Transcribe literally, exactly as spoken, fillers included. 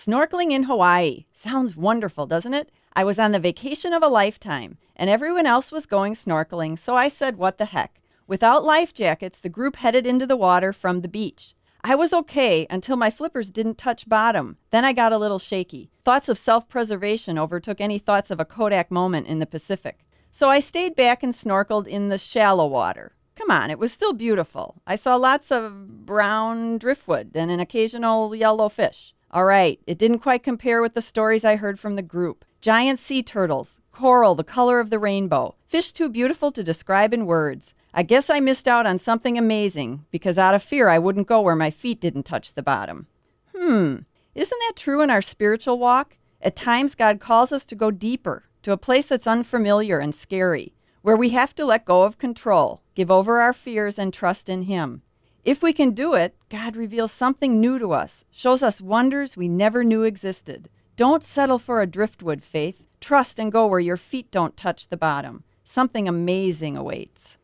Snorkeling in Hawaii. Sounds wonderful, doesn't it? I was on the vacation of a lifetime, and everyone else was going snorkeling, so I said, what the heck. Without life jackets, the group headed into the water from the beach. I was okay until my flippers didn't touch bottom. Then I got a little shaky. Thoughts of self-preservation overtook any thoughts of a Kodak moment in the Pacific. So I stayed back and snorkeled in the shallow water. Come on, it was still beautiful. I saw lots of brown driftwood and an occasional yellow fish. All right, it didn't quite compare with the stories I heard from the group. Giant sea turtles, coral the color of the rainbow, fish too beautiful to describe in words. I guess I missed out on something amazing because out of fear I wouldn't go where my feet didn't touch the bottom. Hmm, isn't that true in our spiritual walk? At times God calls us to go deeper, to a place that's unfamiliar and scary, where we have to let go of control, give over our fears and trust in Him. If we can do it, God reveals something new to us, shows us wonders we never knew existed. Don't settle for a driftwood faith. Trust and go where your feet don't touch the bottom. Something amazing awaits.